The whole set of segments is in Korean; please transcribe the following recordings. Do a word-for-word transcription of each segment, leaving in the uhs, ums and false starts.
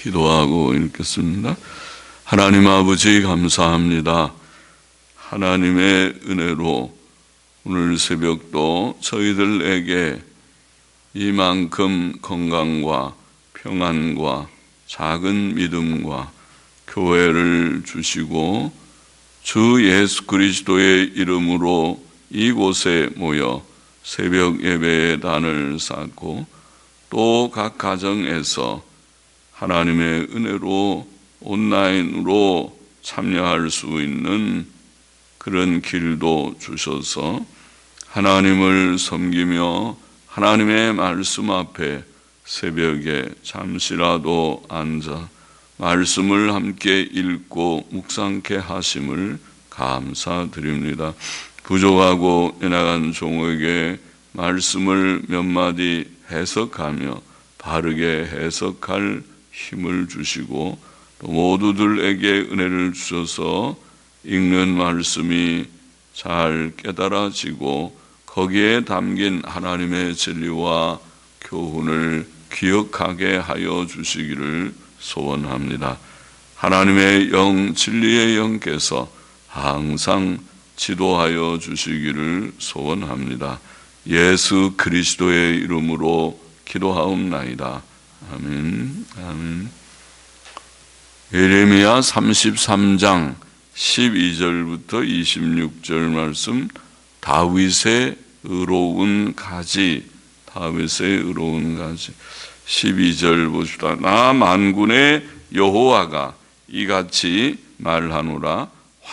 기도하고 읽겠습니다. 하나님 아버지 감사합니다. 하나님의 은혜로 오늘 새벽도 저희들에게 이만큼 건강과 평안과 작은 믿음과 교회를 주시고 주 예수 그리스도의 이름으로 이곳에 모여 새벽 예배의 단을 쌓고 또 각 가정에서 하나님의 은혜로 온라인으로 참여할 수 있는 그런 길도 주셔서 하나님을 섬기며 하나님의 말씀 앞에 새벽에 잠시라도 앉아 말씀을 함께 읽고 묵상케 하심을 감사드립니다. 부족하고 연약한 종에게 말씀을 몇 마디 해석하며 바르게 해석할 힘을 주시고 또 모두들에게 은혜를 주셔서 읽는 말씀이 잘 깨달아지고 거기에 담긴 하나님의 진리와 교훈을 기억하게 하여 주시기를 소원합니다. 하나님의 영, 진리의 영께서 항상 지도하여 주시기를 소원합니다. 예수 그리스도의 이름으로 기도하옵나이다. 아멘. 아멘. 예레미야 삼십삼 장 십이 절부터 이십육 절 말씀, 다윗의 의로운 가지, 다윗의 의로운 가지. 십이 절 보시다. 나 만군의 여호와가 이같이 말하노라.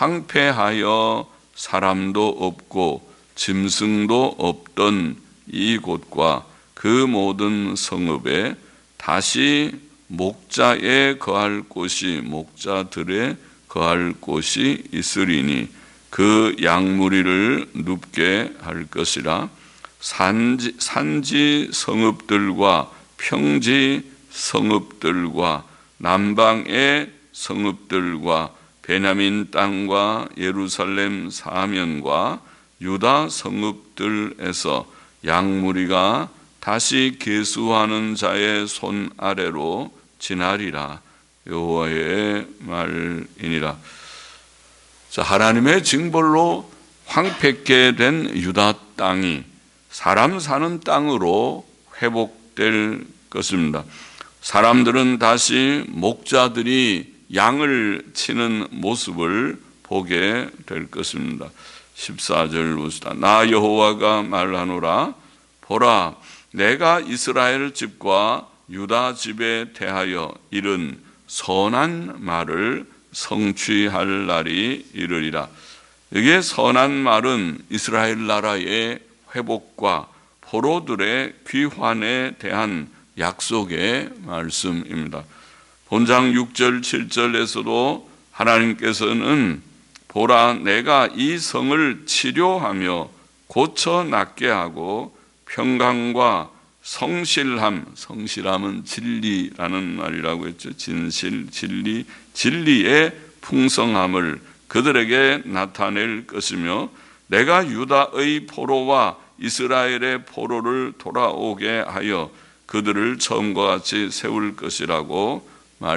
황폐하여 사람도 없고 짐승도 없던 이 곳과 그 모든 성읍에 다시 목자에 거할 곳이, 목자들의 거할 곳이 있으리니 그 양무리를 눕게 할 것이라. 산지, 산지 성읍들과 평지 성읍들과 남방의 성읍들과 베냐민 땅과 예루살렘 사면과 유다 성읍들에서 양무리가 다시 계수하는 자의 손 아래로 지나리라. 여호와의 말이니라. 자, 하나님의 징벌로 황폐케 된 유다 땅이 사람 사는 땅으로 회복될 것입니다. 사람들은 다시 목자들이 양을 치는 모습을 보게 될 것입니다. 십사 절 보시다. 나 여호와가 말하노라. 보라, 내가 이스라엘 집과 유다 집에 대하여 이른 선한 말을 성취할 날이 이르리라. 이게 선한 말은 이스라엘 나라의 회복과 포로들의 귀환에 대한 약속의 말씀입니다. 본장 육 절 칠 절에서도 하나님께서는 보라, 내가 이 성을 치료하며 고쳐 낫게 하고 평강과 성실함, 성실함은 진리라는 말이라고 했죠. 진실, 진리, 진리의 풍성함을 그들에게 나타낼 것이며 내가 유다의 포로와 이스라엘의 포로를 돌아오게 하여 그들을 처음과 같이 세울 것이라고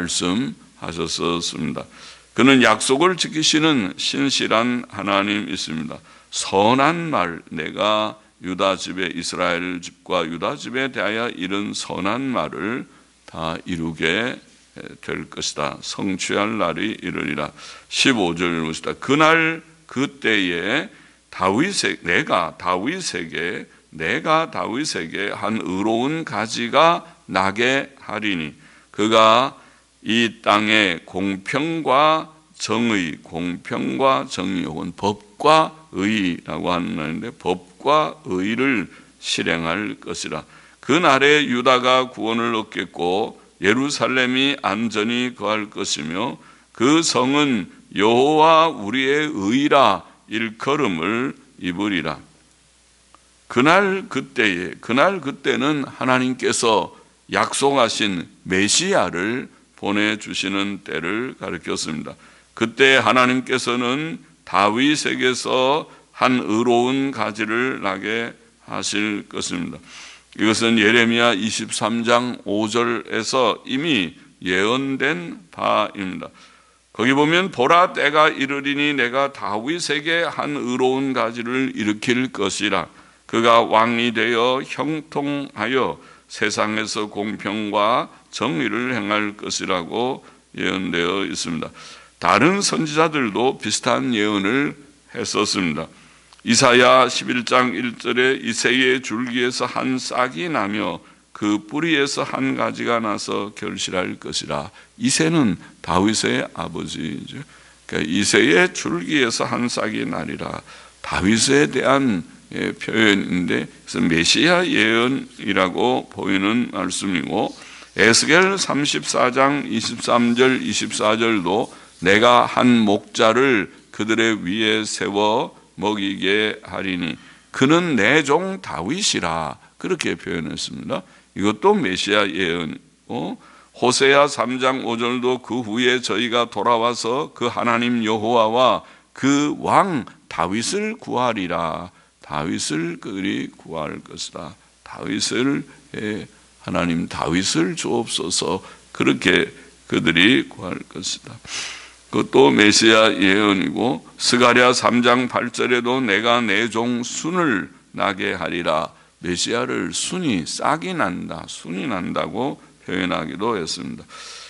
말씀하셨습니다. 그는 약속을 지키시는 신실한 하나님이십니다. 선한 말, 내가 유다 집에, 이스라엘 집과 유다 집에 대하여 이른 선한 말을 다 이루게 될 것이다. 성취할 날이 이르리라. 십오 절 보시다. 그날 그때에 다윗에, 내가 다윗에게 내가 다윗에게 한 의로운 가지가 나게 하리니 그가 이 땅에 공평과 정의, 공평과 정의 혹은 법과 의라고 하는 말인데 법과 의를 실행할 것이라. 그날에 유다가 구원을 얻겠고 예루살렘이 안전히 거할 것이며 그 성은 여호와 우리의 의라 일컬음을 입으리라. 그날 그때에, 그날 그때는 하나님께서 약속하신 메시아를 보내주시는 때를 가리켰습니다. 그때 하나님께서는 다윗에게서 한 의로운 가지를 나게 하실 것입니다. 이것은 예레미야 이십삼 장 오 절에서 이미 예언된 바입니다. 거기 보면 보라 때가 이르리니 내가 다윗에게 한 의로운 가지를 일으킬 것이라. 그가 왕이 되어 형통하여 세상에서 공평과 정의를 행할 것이라고 예언되어 있습니다. 다른 선지자들도 비슷한 예언을 했었습니다. 이사야 십일 장 일 절에 이새의 줄기에서 한 싹이 나며 그 뿌리에서 한 가지가 나서 결실할 것이라. 이새는 다윗의 아버지죠. 그러니까 이새의 줄기에서 한 싹이 나리라. 다윗에 대한 표현인데, 그래서 메시아 예언이라고 보이는 말씀이고, 에스겔 삼십사 장 이십삼 절 이십사 절도 내가 한 목자를 그들의 위에 세워 먹이게 하리니 그는 내 종 다윗이라, 그렇게 표현했습니다. 이것도 메시아 예언이고, 호세아 삼 장 오 절도 그 후에 저희가 돌아와서 그 하나님 여호와와 그 왕 다윗을 구하리라. 다윗을 그들이 구할 것이다. 다윗을, 하나님 다윗을 주옵소서, 그렇게 그들이 구할 것이다. 그것도 메시아 예언이고, 스가랴 삼 장 팔 절에도 내가 내 종 순을 나게 하리라. 메시아를 순이, 싹이 난다, 순이 난다고 표현하기도 했습니다.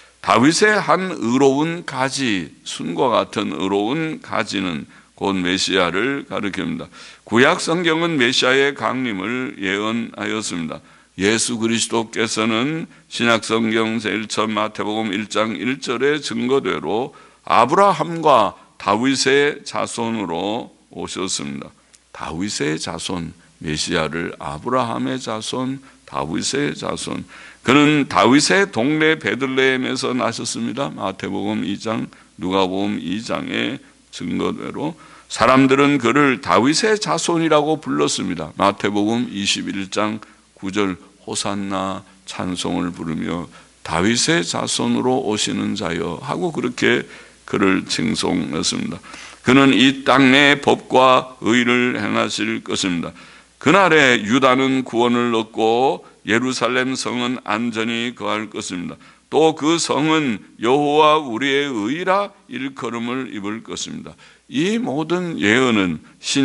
다윗의 한 의로운 가지, 순과 같은 의로운 가지는 곧 메시아를 가리킵니다. 구약 성경은 메시아의 강림을 예언하였습니다. 예수 그리스도께서는 신약 성경 제일 처음 마태복음 일 장 일 절의 증거대로 아브라함과 다윗의 자손으로 오셨습니다. 다윗의 자손, 메시아를 아브라함의 자손, 다윗의 자손. 그는 다윗의 동네 베들레헴에서 나셨습니다. 마태복음 이 장, 누가복음 이 장의 증거대로 사람들은 그를 다윗의 자손이라고 불렀습니다. 마태복음 이십일 장 구 절 호산나 찬송을 부르며 다윗의 자손으로 오시는 자여 하고 그렇게 그를 칭송했습니다. 그는 이 땅의 법과 의를 행하실 것입니다. 그날에 유다는 구원을 얻고 예루살렘 성은 안전히 거할 것입니다. 또 그 성은 여호와 우리의 의라 일컬음을 입을 것입니다. 이 모든 예언은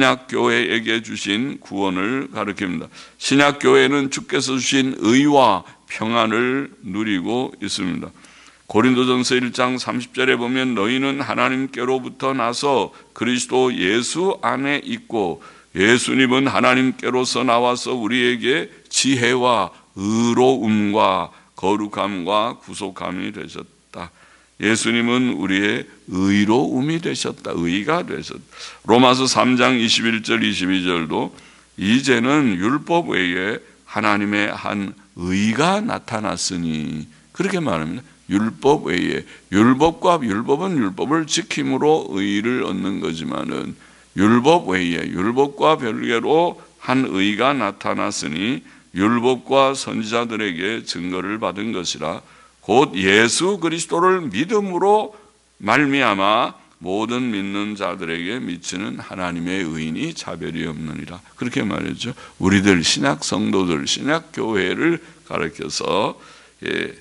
신약교회에게 주신 구원을 가리킵니다. 신약교회는 주께서 주신 의와 평안을 누리고 있습니다. 고린도전서 일 장 삼십 절에 보면 너희는 하나님께로부터 나서 그리스도 예수 안에 있고 예수님은 하나님께로서 나와서 우리에게 지혜와 의로움과 거룩함과 구속함이 되셨다. 예수님은 우리의 의로움이 되셨다. 의가 되셨다. 로마서 삼 장 이십일 절 이십이 절도 이제는 율법 외에 하나님의 한 의가 나타났으니, 그렇게 말합니다. 율법 외에, 율법과 율법은 율법을 지킴으로 의를 얻는 거지만은 율법 외에, 율법과 별개로 한 의가 나타났으니 율법과 선지자들에게 증거를 받은 것이라. 곧 예수 그리스도를 믿음으로 말미암아 모든 믿는 자들에게 미치는 하나님의 의인이 차별이 없느니라. 그렇게 말했죠. 우리들 신약 성도들, 신약 교회를 가르쳐서 예,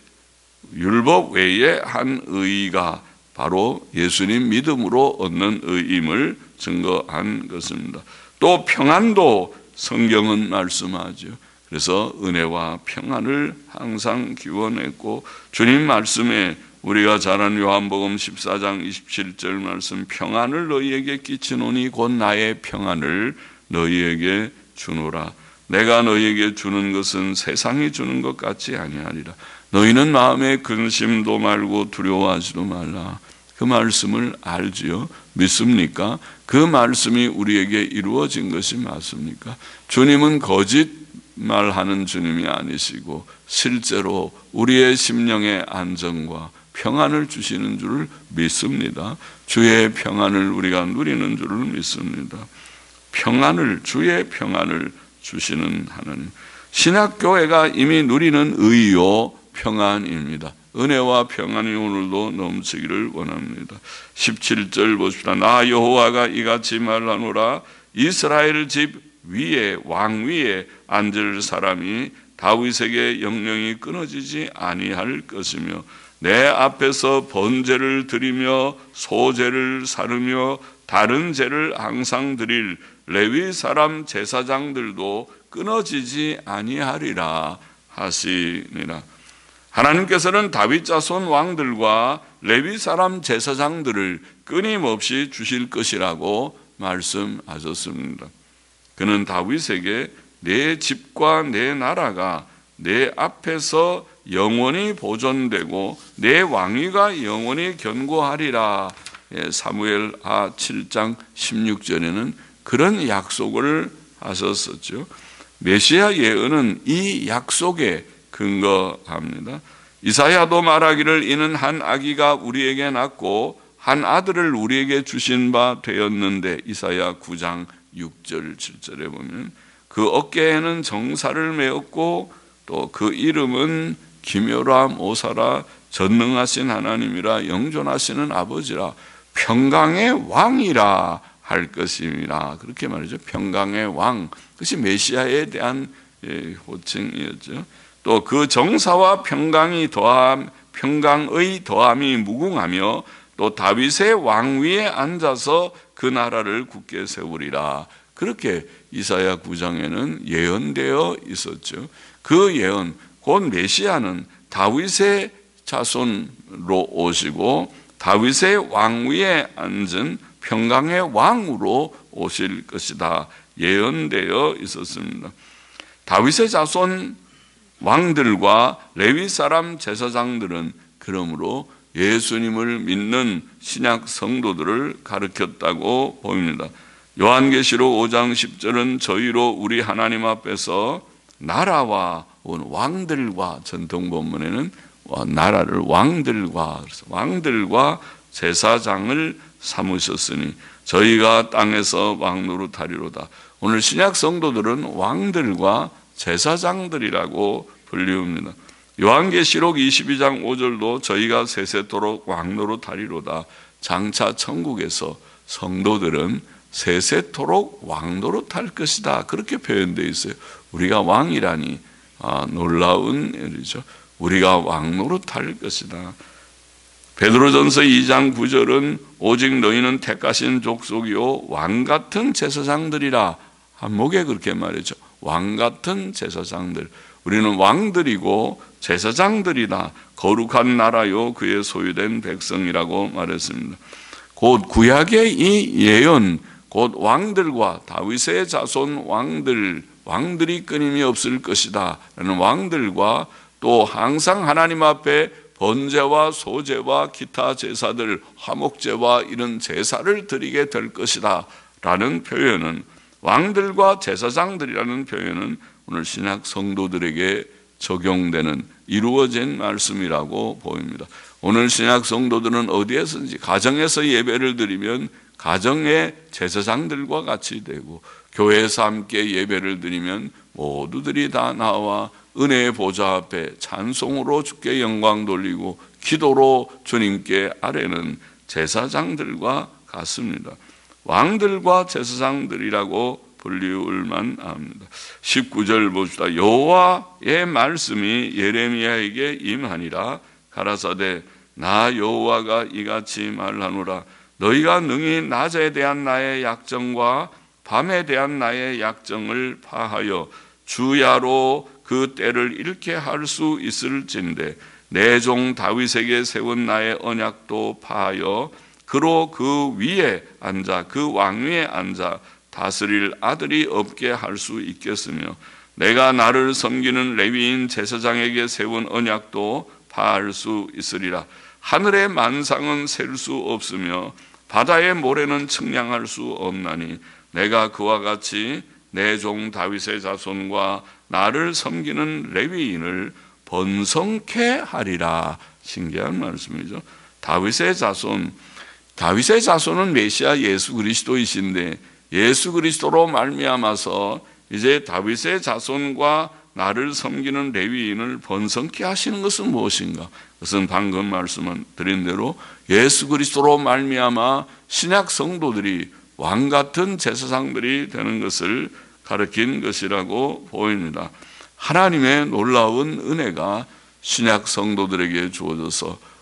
율법 외에 한 의가 바로 예수님 믿음으로 얻는 의임을 증거한 것입니다. 또 평안도 성경은 말씀하죠. 그래서 은혜와 평안을 항상 기원했고, 주님 말씀에 우리가 잘 아는 요한복음 십사 장 이십칠 절 말씀, 평안을 너희에게 끼치노니 곧 나의 평안을 너희에게 주노라. 내가 너희에게 주는 것은 세상이 주는 것 같지 아니하리라. 너희는 마음에 근심도 말고 두려워하지도 말라. 그 말씀을 알지요? 믿습니까? 그 말씀이 우리에게 이루어진 것이 맞습니까? 주님은 거짓 말하는 주님이 아니시고 실제로 우리의 심령의 안정과 평안을 주시는 줄을 믿습니다. 주의 평안을 우리가 누리는 줄을 믿습니다. 평안을, 주의 평안을 주시는 하나님. 신약교회가 이미 누리는 의요 평안입니다. 은혜와 평안이 오늘도 넘치기를 원합니다. 십칠 절 보십시다. 나 여호와가 이같이 말하노라. 이스라엘 집 위에, 왕 위에 앉을 사람이 다윗에게 영령이 끊어지지 아니할 것이며 내 앞에서 번제를 드리며 소제를 사르며 다른 제를 항상 드릴 레위 사람 제사장들도 끊어지지 아니하리라 하시니라. 하나님께서는 다윗 자손 왕들과 레위 사람 제사장들을 끊임없이 주실 것이라고 말씀하셨습니다. 그는 다윗에게 내 집과 내 나라가 내 앞에서 영원히 보존되고 내 왕위가 영원히 견고하리라. 사무엘하 칠 장 십육 절에는 그런 약속을 하셨었죠. 메시아 예언은 이 약속에 근거합니다. 이사야도 말하기를 이는 한 아기가 우리에게 낳고 한 아들을 우리에게 주신 바 되었는데, 이사야 구 장 육 절 칠 절에 보면 그 어깨에는 정사를 메었고 또 그 이름은 기묘라 모사라 전능하신 하나님이라 영존하시는 아버지라 평강의 왕이라 할 것입니다. 그렇게 말이죠. 평강의 왕. 그것이 메시아에 대한 호칭이었죠. 또 그 정사와 평강이 더함, 평강의 더함이 무궁하며 또 다윗의 왕위에 앉아서 그 나라를 굳게 세우리라. 그렇게 이사야 구 장에는 예언되어 있었죠. 그 예언, 곧 메시아는 다윗의 자손으로 오시고 다윗의 왕위에 앉은 평강의 왕으로 오실 것이다 예언되어 있었습니다. 다윗의 자손 왕들과 레위 사람 제사장들은 그러므로 예수님을 믿는 신약 성도들을 가르쳤다고 보입니다. 요한계시록 오 장 십 절은 저희로 우리 하나님 앞에서 나라와 왕들과, 전통 본문에는 나라를 왕들과, 그래서 왕들과 제사장을 삼으셨으니 저희가 땅에서 왕노릇하리로다. 오늘 신약 성도들은 왕들과 제사장들이라고 불리웁니다. 요한계시록 이십이 장 오 절도 저희가 세세토록 왕노릇하리로다. 장차 천국에서 성도들은 세세토록 왕노릇할 것이다. 그렇게 표현되어 있어요. 우리가 왕이라니 아, 놀라운 일이죠. 우리가 왕노릇할 것이다. 베드로전서 이 장 구 절은 오직 너희는 택하신 족속이요 왕같은 제사장들이라. 한목에 그렇게 말이죠. 왕같은 제사장들. 우리는 왕들이고 제사장들이다. 거룩한 나라요 그의 소유된 백성이라고 말했습니다. 곧 구약의 이 예언, 곧 왕들과 다윗의 자손 왕들, 왕들이 끊임이 없을 것이다 라는 왕들과 또 항상 하나님 앞에 번제와 소제와 기타 제사들, 화목제와 이런 제사를 드리게 될 것이다 라는 표현은, 왕들과 제사장들이라는 표현은 오늘 신약 성도들에게 적용되는 이루어진 말씀이라고 보입니다. 오늘 신약 성도들은 어디에서든지 가정에서 예배를 드리면 가정의 제사장들과 같이 되고, 교회에서 함께 예배를 드리면 모두들이 다 나와 은혜의 보좌 앞에 찬송으로 주께 영광 돌리고 기도로 주님께 아뢰는 제사장들과 같습니다. 왕들과 제사장들이라고 불리울 만합니다. 십구 절 봅시다. 여호와의 말씀이 예레미야에게 임하니라. 가라사대 나 여호와가 이같이 말하노라. 너희가 능히 낮에 대한 나의 약정과 밤에 대한 나의 약정을 파하여 주야로 그 때를 잃게 할 수 있을진데 내 종 다윗에게 세운 나의 언약도 파하여 그로 그 위에 앉아 그 왕위에 앉아 다스릴 아들이 없게 할 수 있겠으며 내가 나를 섬기는 레위인 제사장에게 세운 언약도 파할 수 있으리라. 하늘의 만상은 셀 수 없으며 바다의 모래는 측량할 수 없나니 내가 그와 같이 내 종 다윗의 자손과 나를 섬기는 레위인을 번성케 하리라. 신기한 말씀이죠. 다윗의 자손, 다윗의 자손은 메시아 예수 그리스도이신데 예수 그리스도로 말미암아서 이제 다윗의 자손과 나를 섬기는 레위인을 번성케 하시는 것은 무엇인가? 그것은 방금 말씀 드린 대로 예수 그리스도로 말미암아 신약 성도들이 왕같은 제사장들이 되는 것을 가르친 것이라고 보입니다. 하나님의 놀라운 은혜가 신약 성도들에게 주어져서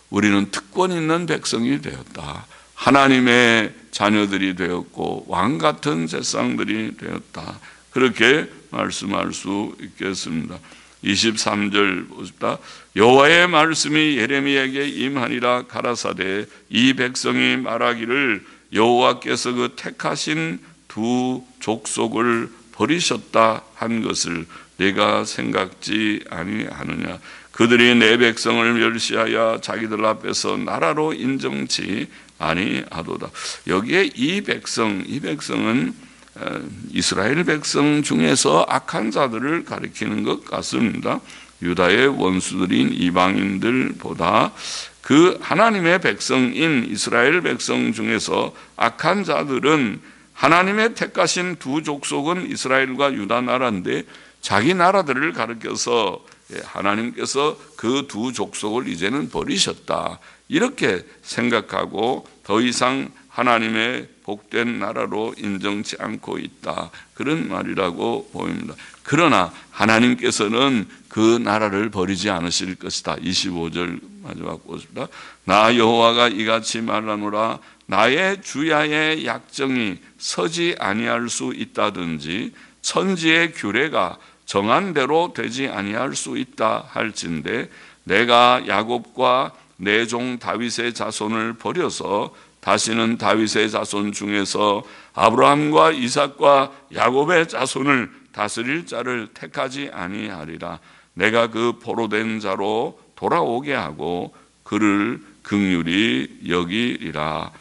우리는 특권 있는 백성이 되었다. 하나님의 자녀들이 되었고 왕 같은 제사장들이 되었다. 그렇게 말씀할 수 있겠습니다. 이십삼 절 보십니다. 여호와의 말씀이 예레미야에게 임하니라. 가라사대 이 백성이 말하기를 여호와께서 그 택하신 두 족속을 버리셨다 한 것을 내가 생각지 아니하느냐. 그들이 내 백성을 멸시하여 자기들 앞에서 나라로 인정치 아니하도다. 여기에 이 백성, 이 백성은 이스라엘 백성 중에서 악한 자들을 가리키는 것 같습니다. 유다의 원수들인 이방인들보다 그 하나님의 백성인 이스라엘 백성 중에서 악한 자들은 하나님의 택하신 두 족속은 이스라엘과 유다 나라인데 자기 나라들을 가리켜서 하나님께서 그 두 족속을 이제는 버리셨다. 이렇게 생각하고 더 이상 하나님의 복된 나라로 인정치 않고 있다. 그런 말이라고 보입니다. 그러나 하나님께서는 그 나라를 버리지 않으실 것이다. 이십오 절 마지막 보십니다. 나 여호와가 이같이 말하노라. 나의 주야의 약정이 서지 아니할 수 있다든지 천지의 규례가 정한 대로 되지 아니할 수 있다 할진대 내가 야곱과 내 종 다윗의 자손을 버려서 다시는 다윗의 자손 중에서 아브라함과 이삭과 야곱의 자손을 다스릴 자를 택하지 아니하리라. 내가 그 포로된 자로 돌아오게 하고 그를 긍휼히 여기리라.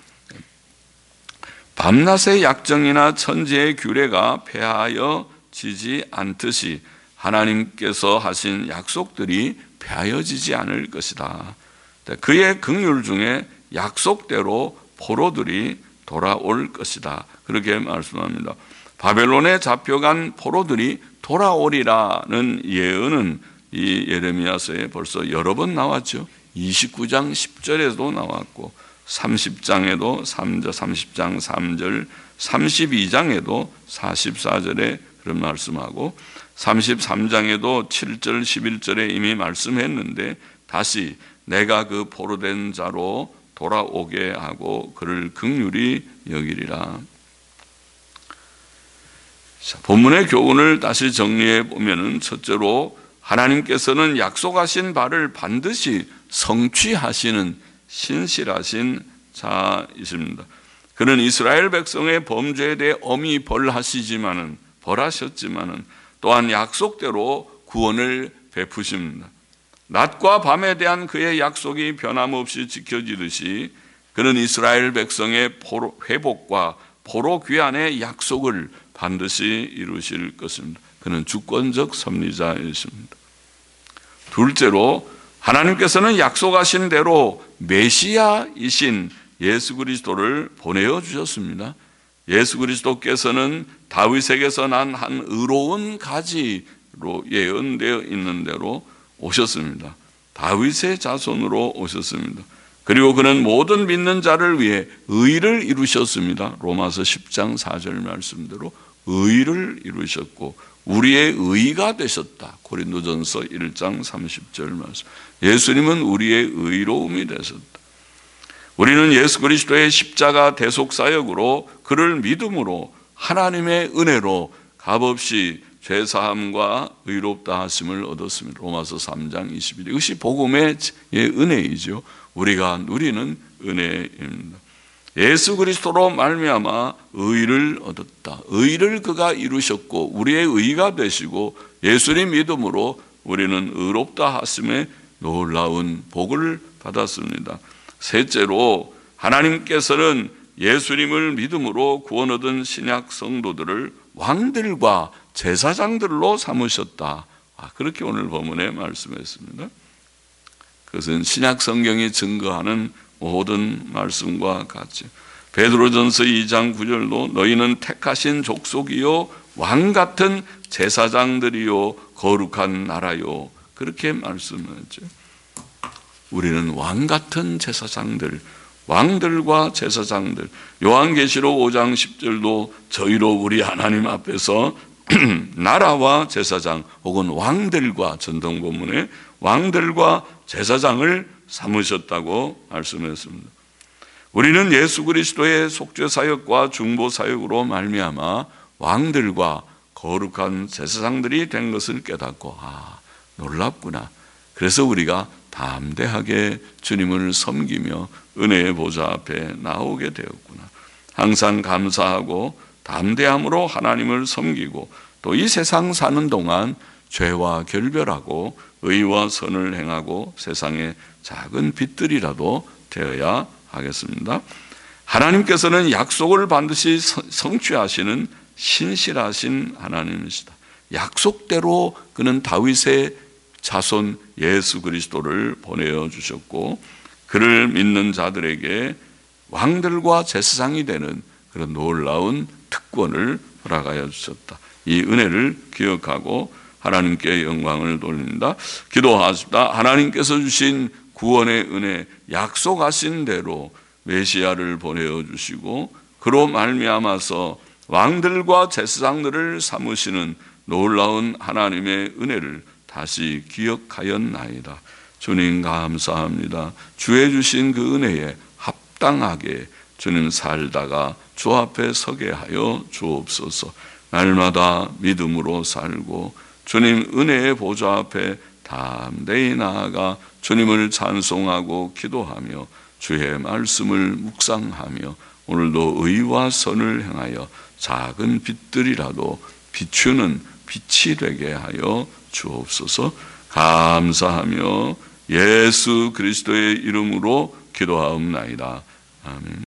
밤낮의 약정이나 천지의 규례가 폐하여 지지 않듯이 하나님께서 하신 약속들이 폐하여지지 않을 것이다. 그의 긍휼 중에 약속대로 포로들이 돌아올 것이다. 그렇게 말씀합니다. 바벨론에 잡혀간 포로들이 돌아오리라는 예언은 이 예레미야서에 벌써 여러 번 나왔죠. 이십구 장 십 절에도 나왔고 삼십 장에도 삼 절, 삼십 장 삼 절, 삼십이 장에도 사십사 절에 그런 말씀하고 삼십삼 장에도 칠 절, 십일 절에 이미 말씀했는데 다시 내가 그 포로된 자로 돌아오게 하고 그를 긍휼히 여기리라. 자, 본문의 교훈을 다시 정리해 보면은 첫째로 하나님께서는 약속하신 바를 반드시 성취하시는 신실하신 자이십니다. 그는 이스라엘 백성의 범죄에 대해 엄히 벌하시지만은 벌하셨지만은 또한 약속대로 구원을 베푸십니다. 낮과 밤에 대한 그의 약속이 변함없이 지켜지듯이 그는 이스라엘 백성의 포로, 회복과 포로 귀환의 약속을 반드시 이루실 것입니다. 그는 주권적 섭리자이십니다. 둘째로 하나님께서는 약속하신 대로 메시아이신 예수 그리스도를 보내어 주셨습니다. 예수 그리스도께서는 다윗에게서 난 한 의로운 가지로 예언되어 있는 대로 오셨습니다. 다윗의 자손으로 오셨습니다. 그리고 그는 모든 믿는 자를 위해 의를 이루셨습니다. 로마서 십 장 사 절 말씀대로 의를 이루셨고 우리의 의가 되셨다. 고린도전서 일 장 삼십 절 말씀. 예수님은 우리의 의로움이 되셨다. 우리는 예수 그리스도의 십자가 대속 사역으로 그를 믿음으로 하나님의 은혜로 값없이 죄사함과 의롭다 하심을 얻었습니다. 로마서 삼 장 이십일 절. 이것이 복음의 은혜이죠. 우리가 누리는 은혜입니다. 예수 그리스도로 말미암아 의를 얻었다. 의를 그가 이루셨고 우리의 의가 되시고 예수님 믿음으로 우리는 의롭다 하심에 놀라운 복을 받았습니다. 셋째로 하나님께서는 예수님을 믿음으로 구원 얻은 신약 성도들을 왕들과 제사장들로 삼으셨다. 아, 그렇게 오늘 본문에 말씀했습니다. 그것은 신약 성경이 증거하는 모든 말씀과 같이 베드로전서 이 장 구 절도 너희는 택하신 족속이요 왕 같은 제사장들이요 거룩한 나라요 그렇게 말씀하죠. 우리는 왕 같은 제사장들, 왕들과 제사장들. 요한계시록 오 장 십 절도 저희로 우리 하나님 앞에서 나라와 제사장 혹은 왕들과 전통본문에 왕들과 제사장을 삼으셨다고 말씀했습니다. 우리는 예수 그리스도의 속죄 사역과 중보 사역으로 말미암아 왕들과 거룩한 제사장들이 된 것을 깨닫고 아, 놀랍구나. 그래서 우리가 담대하게 주님을 섬기며 은혜의 보좌 앞에 나오게 되었구나. 항상 감사하고 담대함으로 하나님을 섬기고 또 이 세상 사는 동안 죄와 결별하고 의와 선을 행하고 세상의 작은 빛들이라도 되어야 하겠습니다. 하나님께서는 약속을 반드시 성취하시는 신실하신 하나님이시다. 약속대로 그는 다윗의 자손 예수 그리스도를 보내어 주셨고 그를 믿는 자들에게 왕들과 제사장이 되는 그런 놀라운 특권을 허락하여 주셨다. 이 은혜를 기억하고 하나님께 영광을 돌립니다. 기도하십니다. 하나님께서 주신 구원의 은혜, 약속하신 대로 메시아를 보내어 주시고 그로 말미암아서 왕들과 제사장들을 삼으시는 놀라운 하나님의 은혜를 다시 기억하였나이다. 주님 감사합니다. 주의 주신 그 은혜에 합당하게 주님 살다가 주 앞에 서게 하여 주옵소서. 날마다 믿음으로 살고 주님 은혜의 보좌 앞에 담대히 나아가 주님을 찬송하고 기도하며 주의 말씀을 묵상하며 오늘도 의와 선을 행하여 작은 빛들이라도 비추는 빛이 되게 하여 주옵소서. 감사하며 예수 그리스도의 이름으로 기도하옵나이다. 아멘.